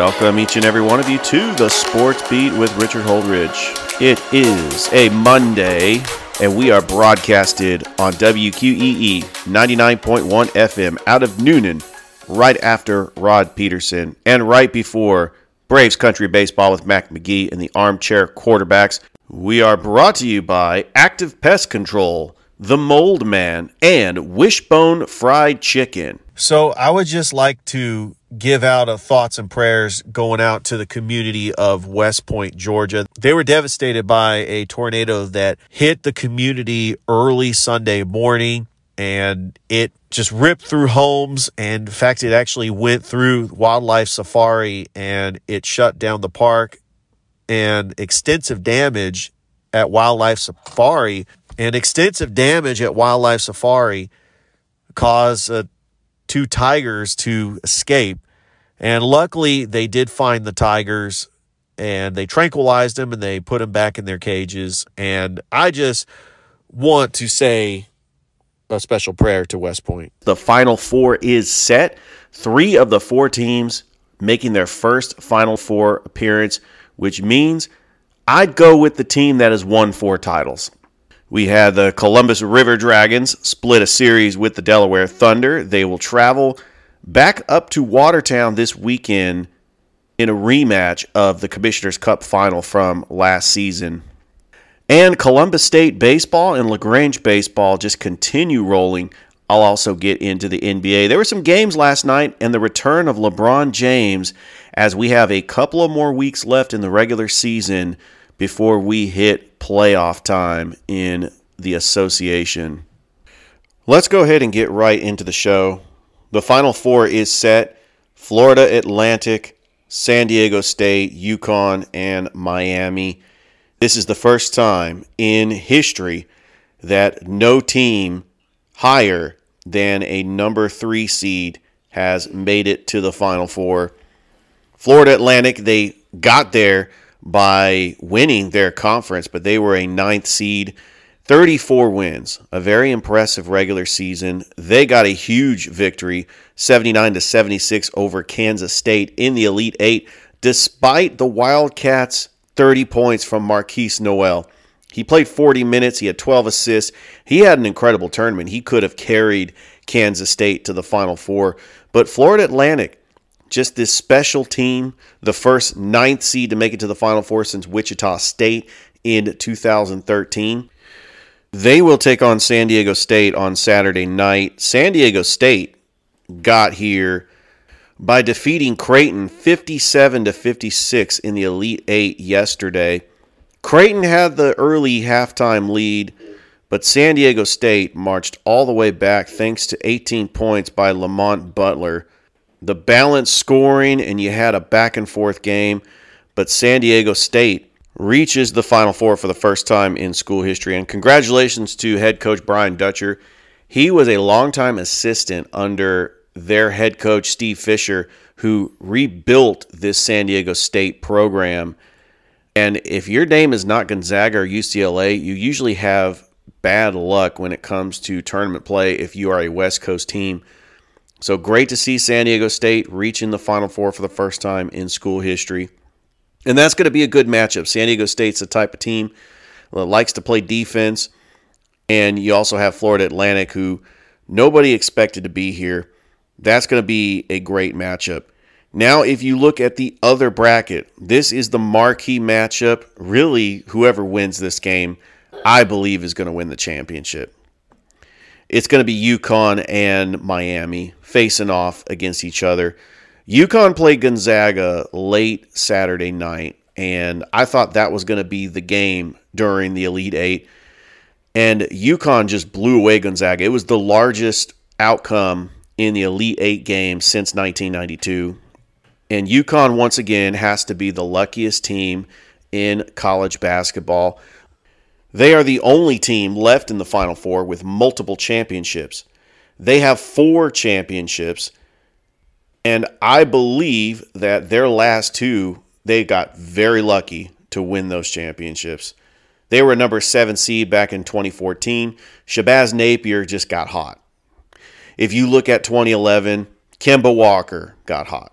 welcome each and every one of you to the Sports Beat with Richard Holdridge. It is a Monday, and we are broadcasted on WQEE 99.1 FM out of Noonan, right after Rod Peterson, and right before Braves Country Baseball with Mac McGee and the Armchair Quarterbacks. We are brought to you by Active Pest Control, The Mold Man, and Wishbone Fried Chicken. So I would just like to give out thoughts and prayers going out to the community of West Point, Georgia. They were devastated by a tornado that hit the community early Sunday morning, and it just ripped through homes. And in fact, it actually went through Wildlife Safari, and it shut down the park. And extensive damage at Wildlife Safari caused two tigers to escape. And luckily, they did find the tigers, and they tranquilized them, and they put them back in their cages. And I just want to say a special prayer to West Point. The Final Four is set. 3 of the 4 teams making their first Final Four appearance, which means I'd go with the team that has won 4 titles. We had the Columbus River Dragons split a series with the Delaware Thunder. They will travel back up to Watertown this weekend in a rematch of the Commissioner's Cup final from last season. And Columbus State baseball and LaGrange baseball just continue rolling. I'll also get into the NBA. There were some games last night and the return of LeBron James as we have a couple of more weeks left in the regular season before we hit playoff time in the association. Let's go ahead and get right into the show. The Final Four is set. Florida Atlantic, San Diego State, UConn, and Miami. This is the first time in history that no team higher than a number 3 seed has made it to the Final Four. Florida Atlantic, they got there by winning their conference, but they were a 9th seed, 34 wins, a very impressive regular season. They got a huge victory, 79-76 over Kansas State in the Elite 8, despite the Wildcats' 30 points from Marquise Noel. He played 40 minutes. He had 12 assists. He had an incredible tournament. He could have carried Kansas State to the Final Four. But Florida Atlantic, just this special team, the first 9th seed to make it to the Final Four since Wichita State in 2013. They will take on San Diego State on Saturday night. San Diego State got here by defeating Creighton 57-56 in the Elite 8 yesterday. Creighton had the early halftime lead, but San Diego State marched all the way back thanks to 18 points by Lamont Butler. The balanced scoring, and you had a back-and-forth game, but San Diego State reaches the Final Four for the first time in school history. And congratulations to head coach Brian Dutcher. He was a longtime assistant under their head coach Steve Fisher, who rebuilt this San Diego State program. And if your name is not Gonzaga or UCLA, you usually have bad luck when it comes to tournament play if you are a West Coast team. So great to see San Diego State reaching the Final Four for the first time in school history. And that's going to be a good matchup. San Diego State's the type of team that likes to play defense. And you also have Florida Atlantic, who nobody expected to be here. That's going to be a great matchup. Now, if you look at the other bracket, this is the marquee matchup. Really, whoever wins this game, I believe, is going to win the championship. It's going to be UConn and Miami facing off against each other. UConn played Gonzaga late Saturday night, and I thought that was going to be the game during the Elite 8. And UConn just blew away Gonzaga. It was the largest outcome in the Elite 8 game since 1992. And UConn, once again, has to be the luckiest team in college basketball. They are the only team left in the Final Four with multiple championships. They have 4 championships, and I believe that their last 2, they got very lucky to win those championships. They were a number 7 seed back in 2014. Shabazz Napier just got hot. If you look at 2011, Kemba Walker got hot.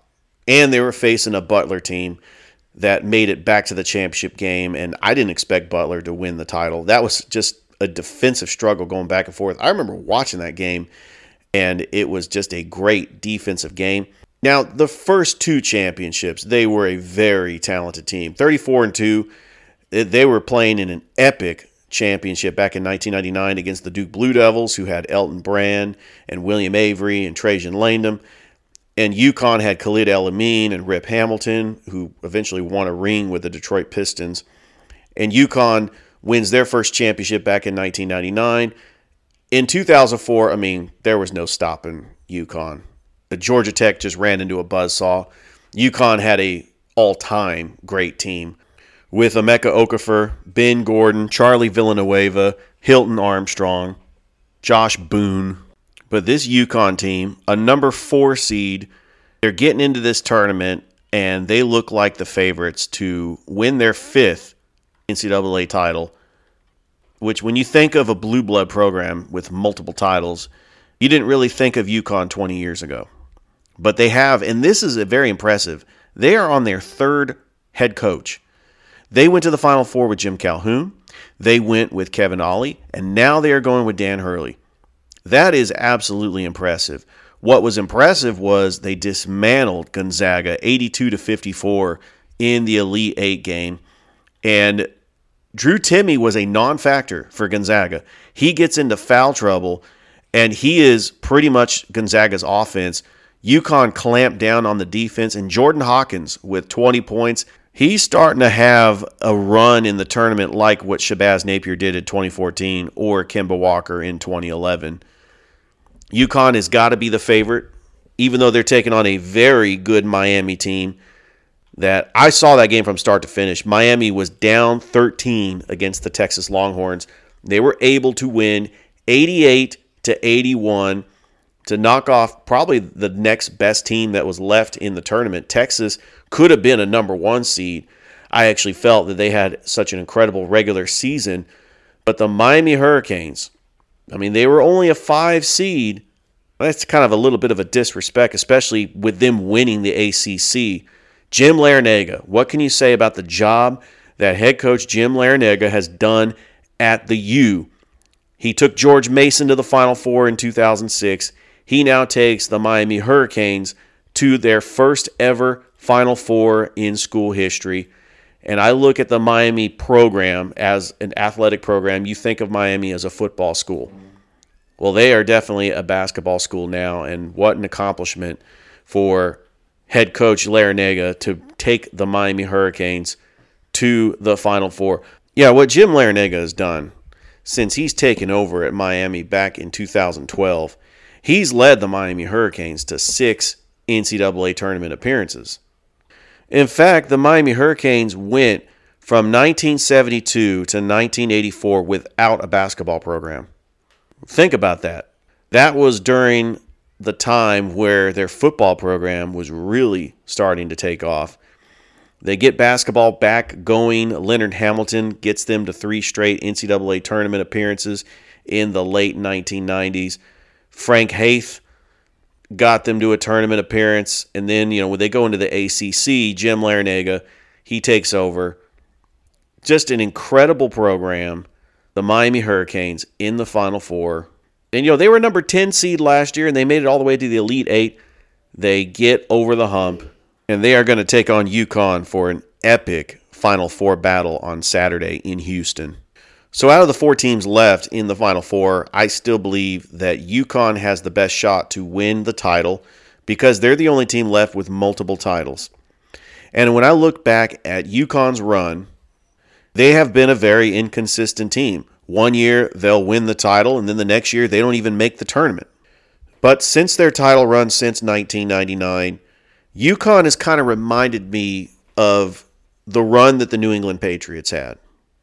And they were facing a Butler team that made it back to the championship game, and I didn't expect Butler to win the title. That was just a defensive struggle going back and forth. I remember watching that game, and it was just a great defensive game. Now, the first two championships, they were a very talented team. 34-2, they were playing in an epic championship back in 1999 against the Duke Blue Devils, who had Elton Brand and William Avery and Trajan Langdon. And UConn had Khalid El-Amin and Rip Hamilton, who eventually won a ring with the Detroit Pistons. And UConn wins their first championship back in 1999. In 2004, I mean, there was no stopping UConn. The Georgia Tech just ran into a buzzsaw. UConn had a all-time great team with Emeka Okafor, Ben Gordon, Charlie Villanueva, Hilton Armstrong, Josh Boone. But this UConn team, a number 4 seed, they're getting into this tournament, and they look like the favorites to win their 5th NCAA title, which when you think of a blue blood program with multiple titles, you didn't really think of UConn 20 years ago. But they have, and this is very impressive, they are on their 3rd head coach. They went to the Final Four with Jim Calhoun. They went with Kevin Ollie, and now they are going with Dan Hurley. That is absolutely impressive. What was impressive was they dismantled Gonzaga 82-54 in the Elite Eight game. And Drew Timme was a non-factor for Gonzaga. He gets into foul trouble, and he is pretty much Gonzaga's offense. UConn clamped down on the defense, and Jordan Hawkins with 20 points. He's starting to have a run in the tournament like what Shabazz Napier did in 2014 or Kemba Walker in 2011. UConn has got to be the favorite, even though they're taking on a very good Miami team that I saw that game from start to finish. Miami was down 13 against the Texas Longhorns. They were able to win 88-81 to knock off probably the next best team that was left in the tournament. Texas could have been a number 1 seed. I actually felt that they had such an incredible regular season, but the Miami Hurricanes, I mean, they were only a 5 seed. That's kind of a little bit of a disrespect, especially with them winning the ACC. Jim Larrañaga, what can you say about the job that head coach Jim Larrañaga has done at the U? He took George Mason to the Final Four in 2006. He now takes the Miami Hurricanes to their first ever Final Four in school history. And I look at the Miami program as an athletic program. You think of Miami as a football school. Well, they are definitely a basketball school now, and what an accomplishment for head coach Larrañaga to take the Miami Hurricanes to the Final Four. Yeah, what Jim Larrañaga has done since he's taken over at Miami back in 2012, he's led the Miami Hurricanes to 6 NCAA tournament appearances. In fact, the Miami Hurricanes went from 1972 to 1984 without a basketball program. Think about that. That was during the time where their football program was really starting to take off. They get basketball back going. Leonard Hamilton gets them to 3 straight NCAA tournament appearances in the late 1990s. Frank Haith got them to a tournament appearance. And then, when they go into the ACC, Jim Larrañaga, he takes over. Just an incredible program. The Miami Hurricanes in the Final Four. And, they were number 10 seed last year, and they made it all the way to the Elite Eight. They get over the hump, and they are going to take on UConn for an epic Final Four battle on Saturday in Houston. So out of the 4 teams left in the Final Four, I still believe that UConn has the best shot to win the title because they're the only team left with multiple titles. And when I look back at UConn's run, they have been a very inconsistent team. One year, they'll win the title, and then the next year, they don't even make the tournament. But since their title run since 1999, UConn has kind of reminded me of the run that the New England Patriots had.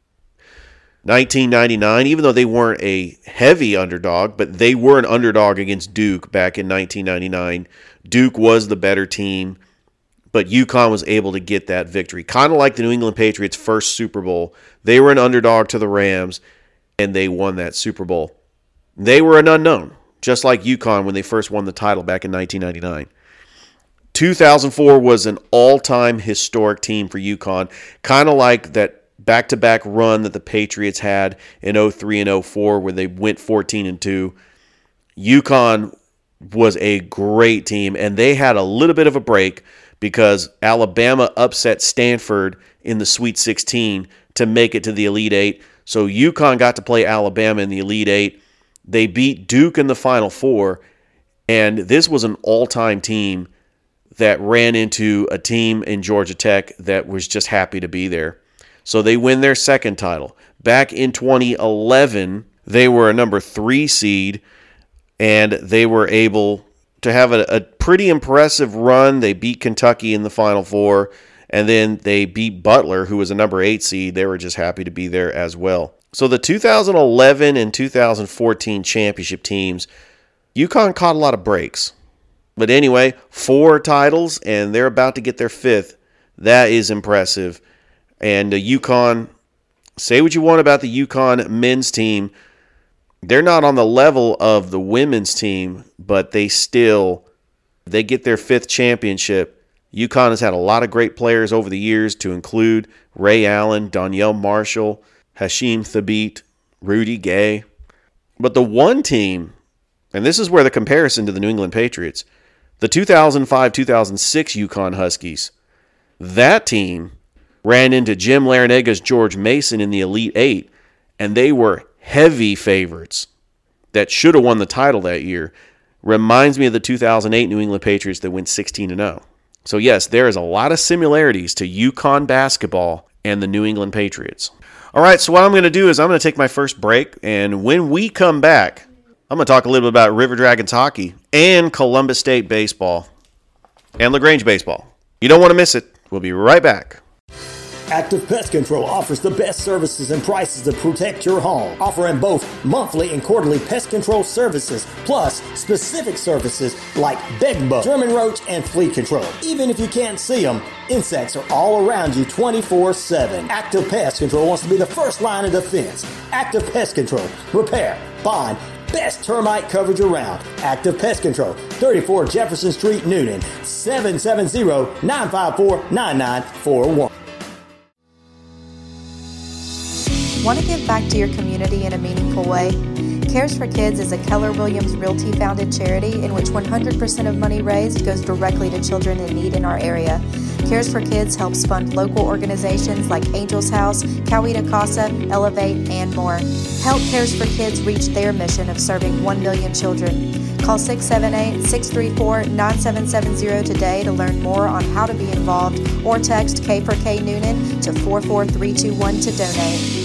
1999, even though they weren't a heavy underdog, but they were an underdog against Duke back in 1999. Duke was the better team, but UConn was able to get that victory. Kind of like the New England Patriots' first Super Bowl. They were an underdog to the Rams, and they won that Super Bowl. They were an unknown, just like UConn when they first won the title back in 1999. 2004 was an all-time historic team for UConn, kind of like that back-to-back run that the Patriots had in 03 and 04 where they went 14-2. UConn was a great team, and they had a little bit of a break because Alabama upset Stanford in the Sweet 16 to make it to the Elite Eight. So UConn got to play Alabama in the Elite Eight. They beat Duke in the Final Four, and this was an all-time team that ran into a team in Georgia Tech that was just happy to be there. So they win their second title. Back in 2011, they were a number 3 seed, and they were able to have a pretty impressive run. They beat Kentucky in the Final Four, and then they beat Butler, who was a number 8 seed. They were just happy to be there as well. So the 2011 and 2014 championship teams, UConn caught a lot of breaks. But anyway, 4 titles, and they're about to get their 5th. That is impressive. And UConn, say what you want about the UConn men's team, they're not on the level of the women's team, but they get their 5th championship. UConn has had a lot of great players over the years, to include Ray Allen, Donyell Marshall, Hashim Thabit, Rudy Gay. But the one team, and this is where the comparison to the New England Patriots, the 2005-2006 UConn Huskies, that team ran into Jim Larenega's George Mason in the Elite Eight, and they were heavy favorites that should have won the title that year. Reminds me of the 2008 New England Patriots that went 16-0. So yes, there is a lot of similarities to UConn basketball and the New England Patriots. All right, so what I'm going to do is I'm going to take my first break, and when we come back, I'm going to talk a little bit about River Dragons hockey and Columbus State baseball and LaGrange baseball. You don't want to miss it. We'll be right back. Active Pest Control offers the best services and prices to protect your home, offering both monthly and quarterly pest control services, plus specific services like bedbug, German roach, and flea control. Even if you can't see them, insects are all around you 24/7. Active Pest Control wants to be the first line of defense. Active Pest Control. Repair, bind, best termite coverage around. Active Pest Control, 34 Jefferson Street, Noonan, 770-954-9941. Want to give back to your community in a meaningful way? Cares for Kids is a Keller Williams Realty founded charity in which 100% of money raised goes directly to children in need in our area. Cares for Kids helps fund local organizations like Angels House, Coweta Casa, Elevate, and more. Help Cares for Kids reach their mission of serving 1 million children. Call 678-634-9770 today to learn more on how to be involved, or text K4K Noonan to 44321 to donate.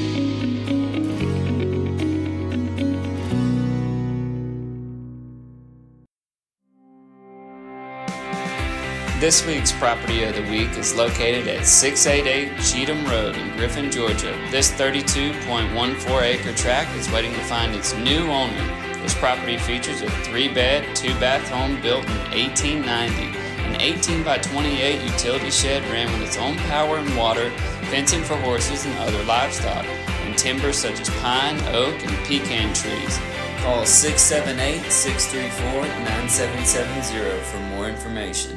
This week's Property of the Week is located at 688 Cheatham Road in Griffin, Georgia. This 32.14-acre tract is waiting to find its new owner. This property features a 3-bed, 2-bath home built in 1890. An 18 by 28 utility shed ran with its own power and water, fencing for horses and other livestock, and timber such as pine, oak, and pecan trees. Call 678-634-9770 for more information.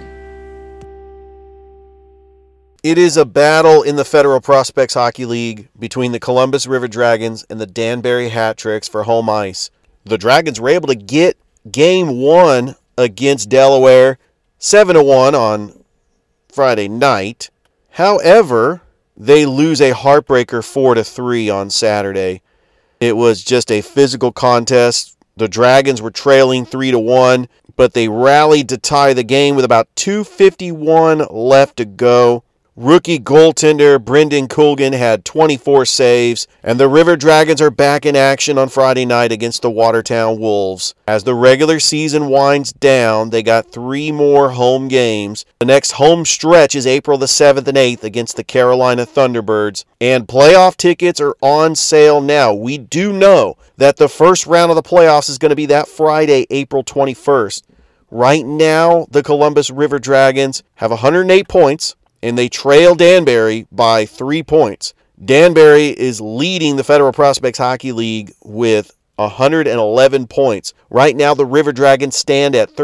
It is a battle in the Federal Prospects Hockey League between the Columbus River Dragons and the Danbury Hat Tricks for home ice. The Dragons were able to get Game 1 against Delaware 7-1 on Friday night. However, they lose a heartbreaker 4-3 on Saturday. It was just a physical contest. The Dragons were trailing 3-1, but they rallied to tie the game with about 2:51 left to go. Rookie goaltender Brendan Coolgan had 24 saves, and the River Dragons are back in action on Friday night against the Watertown Wolves. As the regular season winds down, they got 3 more home games. The next home stretch is April the 7th and 8th against the Carolina Thunderbirds, and playoff tickets are on sale now. We do know that the first round of the playoffs is going to be that Friday, April 21st. Right now, the Columbus River Dragons have 108 points, and they trail Danbury by 3 points. Danbury is leading the Federal Prospects Hockey League with 111 points. Right now, the River Dragons stand at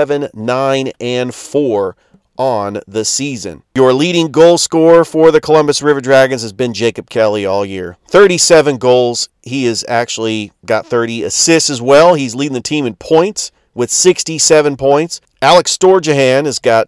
37-9-4 on the season. Your leading goal scorer for the Columbus River Dragons has been Jacob Kelly all year. 37 goals. He has actually got 30 assists as well. He's leading the team in points with 67 points. Alex Storjahan has got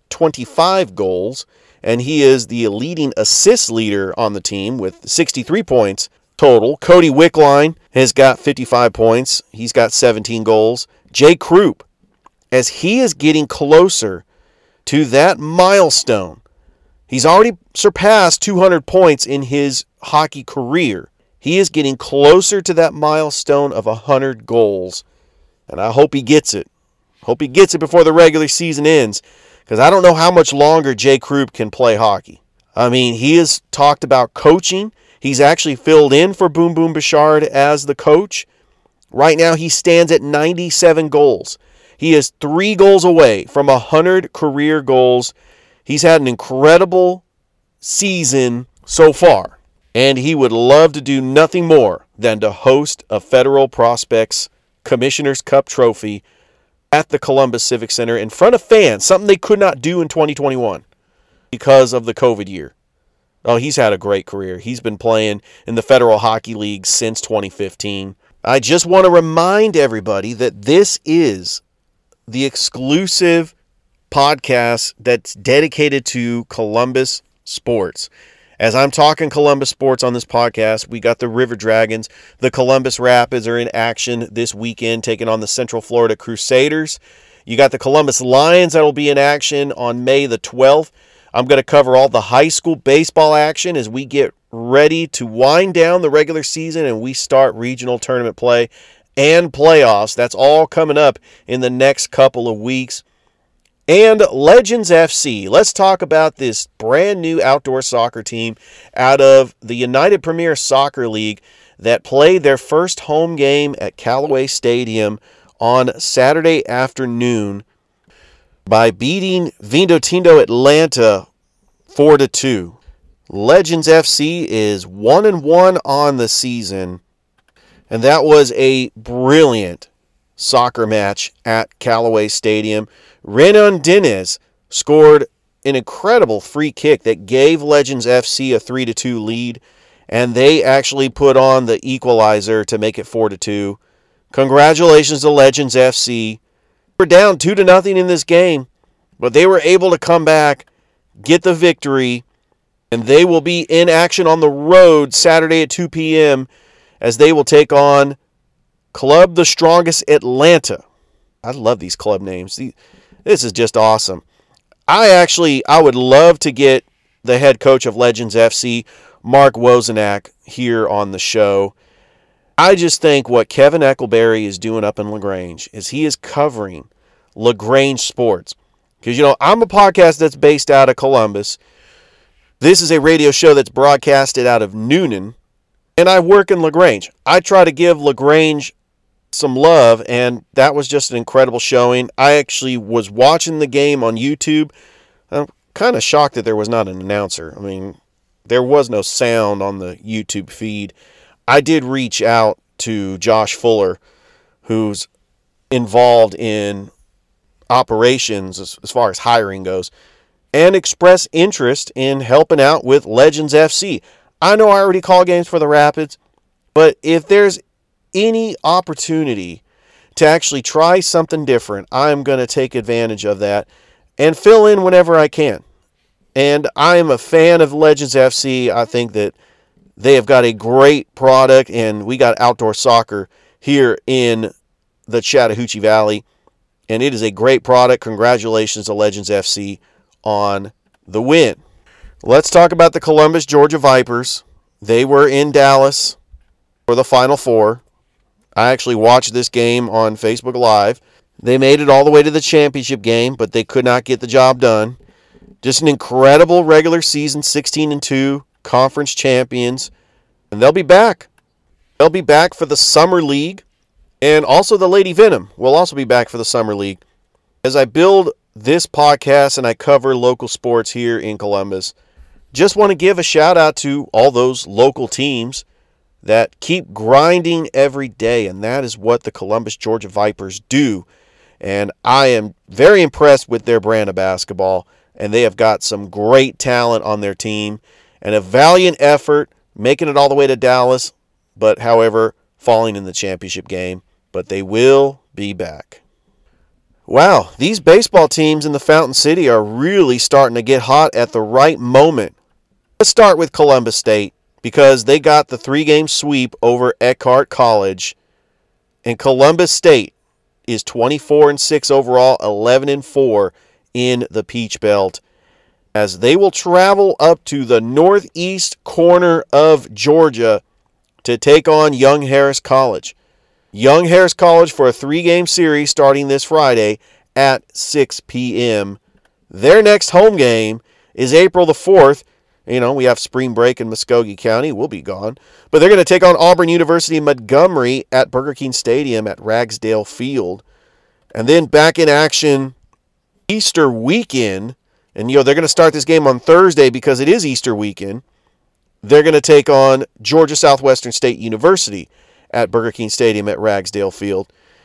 25 goals, and he is the leading assist leader on the team with 63 points total. Cody Wickline has got 55 points. He's got 17 goals. Jay Krupp, as he is getting closer to that milestone, he's already surpassed 200 points in his hockey career. He is getting closer to that milestone of 100 goals, and I hope he gets it. Hope he gets it before the regular season ends, because I don't know how much longer Jay Krupp can play hockey. I mean, he has talked about coaching. He's actually filled in for Boom Boom Bouchard as the coach. Right now, he stands at 97 goals. He is 3 goals away from 100 career goals. He's had an incredible season so far, and he would love to do nothing more than to host a Federal Prospects Commissioner's Cup trophy at the Columbus Civic Center in front of fans, something they could not do in 2021 because of the COVID year. Oh, he's had a great career. He's been playing in the Federal Hockey League since 2015. I just want to remind everybody that this is the exclusive podcast that's dedicated to Columbus sports. As I'm talking Columbus sports on this podcast, we got the River Dragons. The Columbus Rapids are in action this weekend, taking on the Central Florida Crusaders. You got the Columbus Lions that will be in action on May the 12th. I'm going to cover all the high school baseball action as we get ready to wind down the regular season and we start regional tournament play and playoffs. That's all coming up in the next couple of weeks. And Legends FC. Let's talk about this brand new outdoor soccer team out of the United Premier Soccer League that played their first home game at Callaway Stadium on Saturday afternoon by beating Vinotinto Atlanta 4-2. Legends FC is 1-1 on the season, and that was a brilliant soccer match at Callaway Stadium. Renan Diniz scored an incredible free kick that gave Legends FC a 3-2 lead, and they actually put on the equalizer to make it 4-2. Congratulations to Legends FC. We're down 2-0 in this game, but they were able to come back, get the victory, and they will be in action on the road Saturday at 2 p.m. as they will take on Club the Strongest Atlanta. I love these club names. This is just awesome. I would love to get the head coach of Legends FC, Mark Wozenak, here on the show. I just think what Kevin Eckelberry is doing up in LaGrange is he is covering LaGrange sports. Because, I'm a podcast that's based out of Columbus. This is a radio show that's broadcasted out of Noonan, and I work in LaGrange. I try to give LaGrange some love, and that was just an incredible showing. I actually was watching the game on YouTube. I'm kind of shocked that there was not an announcer. I mean, there was no sound on the YouTube feed. I did reach out to Josh Fuller, who's involved in operations as far as hiring goes, and express interest in helping out with Legends FC. I know I already call games for the Rapids, but if there's any opportunity to actually try something different, I'm going to take advantage of that and fill in whenever I can. And I am a fan of Legends FC. I think that they have got a great product, and we got outdoor soccer here in the Chattahoochee Valley, and it is a great product. Congratulations to Legends FC on the win. Let's talk about the Columbus, Georgia Vipers. They were in Dallas for the Final Four. I actually watched this game on Facebook Live. They made it all the way to the championship game, but they could not get the job done. Just an incredible regular season, 16-2, conference champions. And they'll be back. They'll be back for the Summer League. And also the Lady Venom will also be back for the Summer League. As I build this podcast and I cover local sports here in Columbus, just want to give a shout out to all those local teams that keep grinding every day, and that is what the Columbus, Georgia Vipers do. And I am very impressed with their brand of basketball, and they have got some great talent on their team and a valiant effort making it all the way to Dallas, but however, falling in the championship game. But they will be back. Wow, these baseball teams in the Fountain City are really starting to get hot at the right moment. Let's start with Columbus State, because they got the 3-game sweep over Eckhart College, and Columbus State is 24-6 overall, 11-4 in the Peach Belt, as they will travel up to the northeast corner of Georgia to take on Young Harris College. Young Harris College for a 3-game series starting this Friday at 6 p.m. Their next home game is April the 4th. We have spring break in Muskogee County. We'll be gone. But they're going to take on Auburn University Montgomery at Burger King Stadium at Ragsdale Field. And then back in action Easter weekend. And, they're going to start this game on Thursday because it is Easter weekend. They're going to take on Georgia Southwestern State University at Burger King Stadium at Ragsdale Field.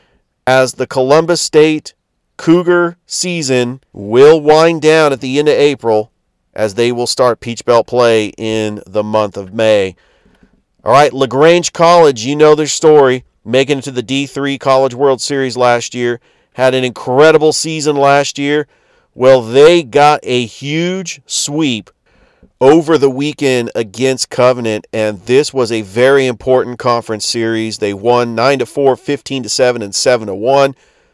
As the Columbus State Cougar season will wind down at the end of April, as they will start Peach Belt play in the month of May. All right, LaGrange College, you know their story, making it to the D3 College World Series last year, had an incredible season last year. Well, they got a huge sweep over the weekend against Covenant, and this was a very important conference series. They won 9-4, 15-7, and 7-1.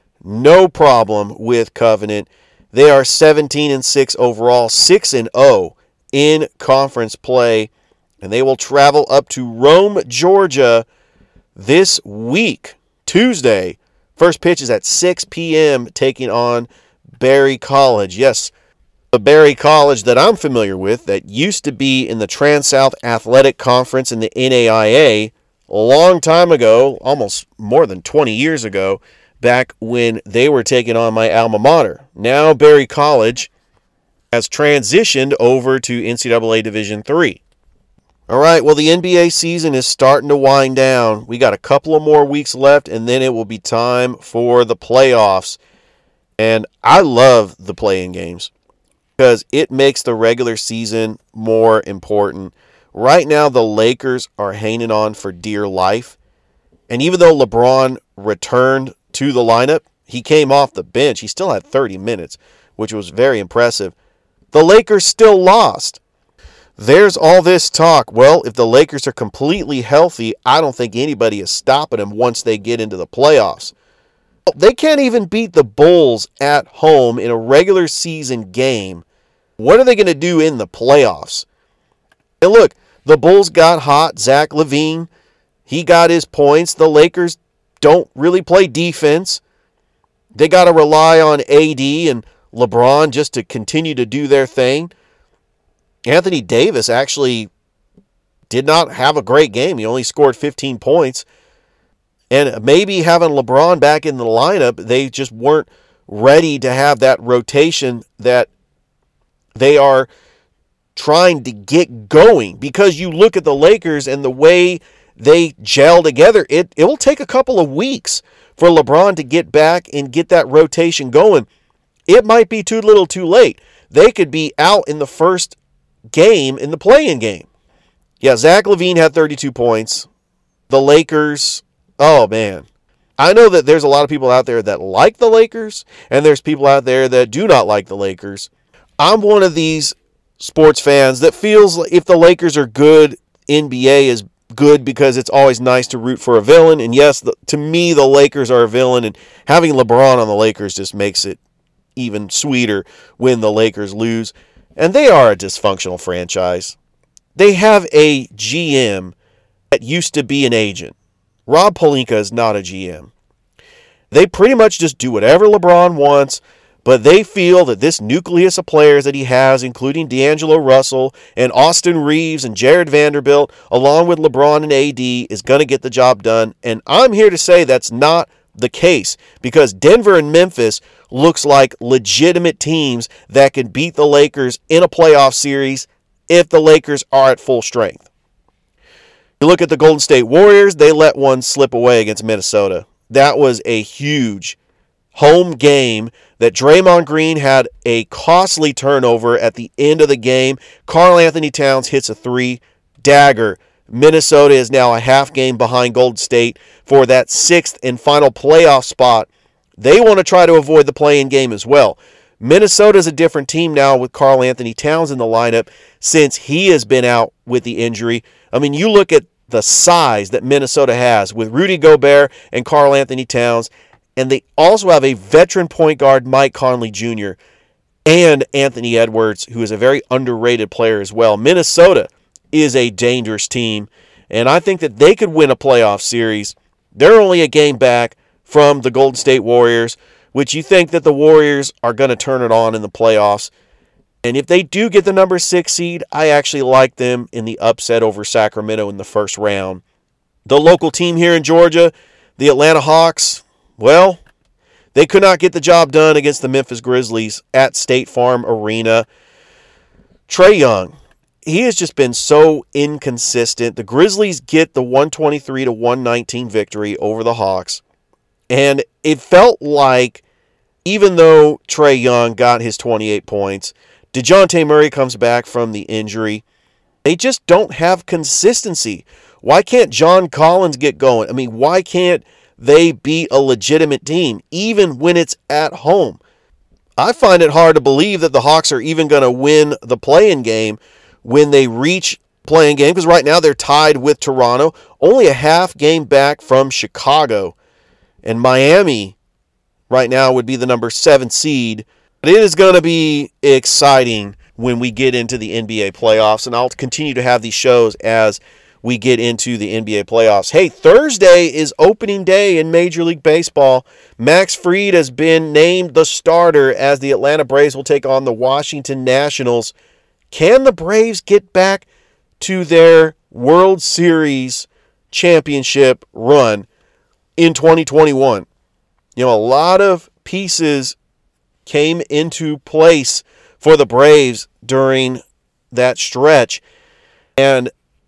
No problem with Covenant. They are 17-6 overall, 6-0 in conference play, and they will travel up to Rome, Georgia this week, Tuesday. First pitch is at 6 p.m., taking on Berry College. Yes, the Berry College that I'm familiar with that used to be in the Trans-South Athletic Conference in the NAIA a long time ago, almost more than 20 years ago, back when they were taking on my alma mater. Now Berry College has transitioned over to NCAA Division III. All right, well, the NBA season is starting to wind down. We got a couple of more weeks left, and then it will be time for the playoffs. And I love the play-in games because it makes the regular season more important. Right now, the Lakers are hanging on for dear life. And even though LeBron returned to the lineup, he came off the bench. He still had 30 minutes, which was very impressive. The Lakers still lost. There's all this talk. Well, if the Lakers are completely healthy, I don't think anybody is stopping them once they get into the playoffs. They can't even beat the Bulls at home in a regular season game. What are they going to do in the playoffs? And look, the Bulls got hot. Zach LaVine, he got his points. The Lakers don't really play defense. They got to rely on AD and LeBron just to continue to do their thing. Anthony Davis actually did not have a great game. He only scored 15 points. And maybe having LeBron back in the lineup, they just weren't ready to have that rotation that they are trying to get going. Because you look at the Lakers and the way they gel together, it will take a couple of weeks for LeBron to get back and get that rotation going. It might be too little too late. They could be out in the first game in the play-in game. Yeah, Zach LaVine had 32 points. The Lakers, oh man. I know that there's a lot of people out there that like the Lakers, and there's people out there that do not like the Lakers. I'm one of these sports fans that feels like if the Lakers are good, NBA is good because it's always nice to root for a villain. And yes, to me, the Lakers are a villain, and having LeBron on the Lakers just makes it even sweeter when the Lakers lose. And they are a dysfunctional franchise. They have a GM that used to be an agent. Rob Pelinka is not a GM. They pretty much just do whatever LeBron wants, but they feel that this nucleus of players that he has, including D'Angelo Russell and Austin Reeves and Jared Vanderbilt, along with LeBron and AD, is going to get the job done. And I'm here to say that's not the case, because Denver and Memphis looks like legitimate teams that can beat the Lakers in a playoff series if the Lakers are at full strength. You look at the Golden State Warriors, they let one slip away against Minnesota. That was a huge home game that Draymond Green had a costly turnover at the end of the game. Karl-Anthony Towns hits a three, dagger. Minnesota is now a half game behind Golden State for that sixth and final playoff spot. They want to try to avoid the play-in game as well. Minnesota is a different team now with Karl-Anthony Towns in the lineup since he has been out with the injury. I mean, you look at the size that Minnesota has with Rudy Gobert and Karl-Anthony Towns, and they also have a veteran point guard, Mike Conley Jr., and Anthony Edwards, who is a very underrated player as well. Minnesota is a dangerous team, and I think that they could win a playoff series. They're only a game back from the Golden State Warriors, which you think that the Warriors are going to turn it on in the playoffs. And if they do get the number 6 seed, I actually like them in the upset over Sacramento in the first round. The local team here in Georgia, the Atlanta Hawks, well, they could not get the job done against the Memphis Grizzlies at State Farm Arena. Trae Young, he has just been so inconsistent. The Grizzlies get the 123-119 victory over the Hawks. And it felt like, even though Trae Young got his 28 points, DeJounte Murray comes back from the injury, they just don't have consistency. Why can't John Collins get going? I mean, why can't they be a legitimate team, even when it's at home? I find it hard to believe that the Hawks are even going to win the play-in game when they reach play-in game, because right now they're tied with Toronto, only a half game back from Chicago. And Miami right now would be the number 7 seed. But it is going to be exciting when we get into the NBA playoffs, and I'll continue to have these shows as we get into the NBA playoffs. Hey, Thursday is opening day in Major League Baseball. Max Fried has been named the starter as the Atlanta Braves will take on the Washington Nationals. Can the Braves get back to their World Series championship run in 2021? You know, a lot of pieces came into place for the Braves during that stretch, and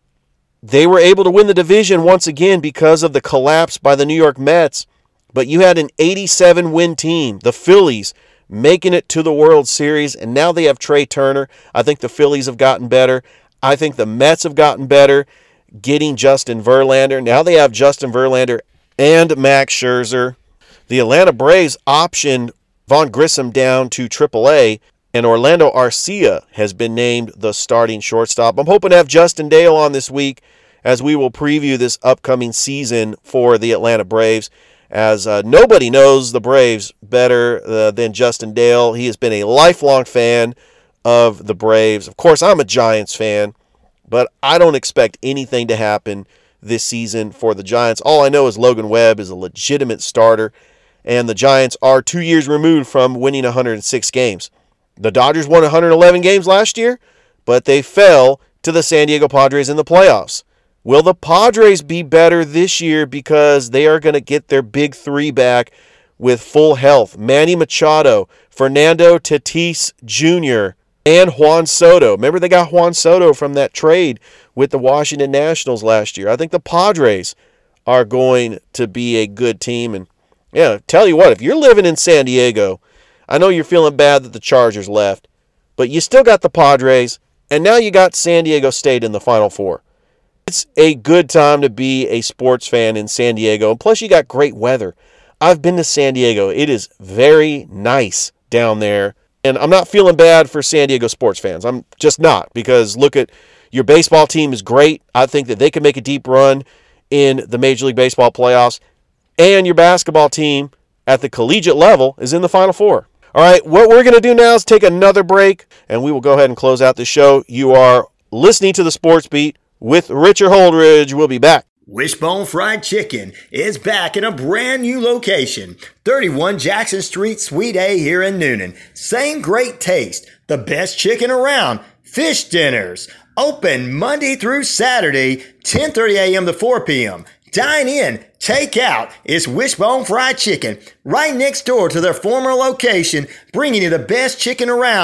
they were able to win the division once again because of the collapse by the New York Mets. But you had an 87-win team, the Phillies, making it to the World Series, and now they have Trey Turner. I think the Phillies have gotten better. I think the Mets have gotten better getting Justin Verlander. Now they have Justin Verlander and Max Scherzer. The Atlanta Braves optioned Vaughn Grissom down to AAA, and Orlando Arcia has been named the starting shortstop. I'm hoping to have Justin Dale on this week as we will preview this upcoming season for the Atlanta Braves, as nobody knows the Braves better than Justin Dale. He has been a lifelong fan of the Braves. Of course, I'm a Giants fan, but I don't expect anything to happen this season for the Giants. All I know is Logan Webb is a legitimate starter, and the Giants are 2 years removed from winning 106 games. The Dodgers won 111 games last year, but they fell to the San Diego Padres in the playoffs. Will the Padres be better this year because they are going to get their big three back with full health? Manny Machado, Fernando Tatis Jr., and Juan Soto. Remember, they got Juan Soto from that trade with the Washington Nationals last year. I think the Padres are going to be a good team. And yeah, tell you what, if you're living in San Diego, I know you're feeling bad that the Chargers left, but you still got the Padres, and now you got San Diego State in the Final Four. It's a good time to be a sports fan in San Diego, and plus you got great weather. I've been to San Diego. It is very nice down there, and I'm not feeling bad for San Diego sports fans. I'm just not, because look at your baseball team is great. I think that they can make a deep run in the Major League Baseball playoffs, and your basketball team at the collegiate level is in the Final Four. All right, what we're going to do now is take another break, and we will go ahead and close out the show. You are listening to the Sports Beat with Richard Holdridge. We'll be back. Wishbone Fried Chicken is back in a brand new location, 31 Jackson Street, Suite A here in Newnan. Same great taste, the best chicken around, fish dinners, open Monday through Saturday, 10:30 a.m. to 4 p.m. Dine in, take out. It's Wishbone Fried Chicken, right next door to their former location, bringing you the best chicken around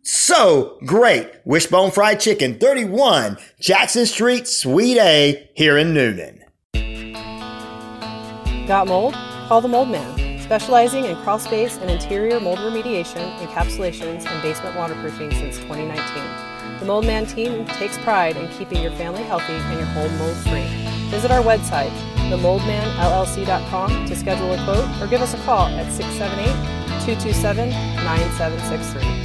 So great. Wishbone Fried Chicken, 31 Jackson Street, Suite A, here in Noonan. Got mold? Call the Mold Man, specializing in crawl space and interior mold remediation, encapsulations, and basement waterproofing since 2019. The Mold Man team takes pride in keeping your family healthy and your home mold-free. Visit our website, themoldmanllc.com, to schedule a quote or give us a call at 678-227-9763.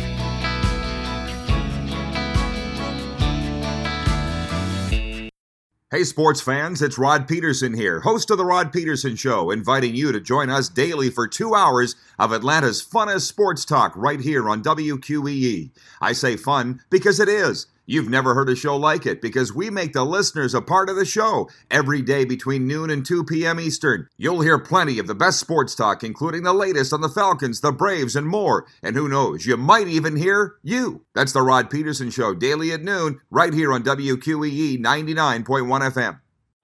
Hey sports fans, it's Rod Peterson here, host of The Rod Peterson Show, inviting you to join us daily for 2 hours of Atlanta's funnest sports talk right here on WQEE. I say fun because it is. You've never heard a show like it because we make the listeners a part of the show every day between noon and 2 p.m. Eastern. You'll hear plenty of the best sports talk, including the latest on the Falcons, the Braves, and more. And who knows, you might even hear you. That's The Rod Peterson Show, daily at noon, right here on WQEE 99.1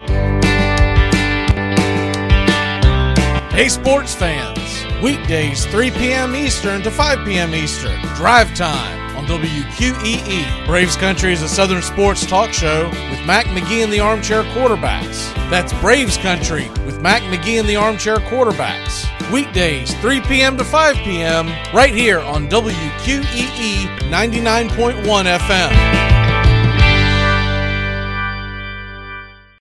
FM. Hey sports fans, weekdays 3 p.m. Eastern to 5 p.m. Eastern, drive time on WQEE. Braves Country is a Southern sports talk show with Mac McGee and the Armchair Quarterbacks. That's Braves Country with Mac McGee and the Armchair Quarterbacks. Weekdays 3 p.m. to 5 p.m. right here on WQEE 99.1 FM.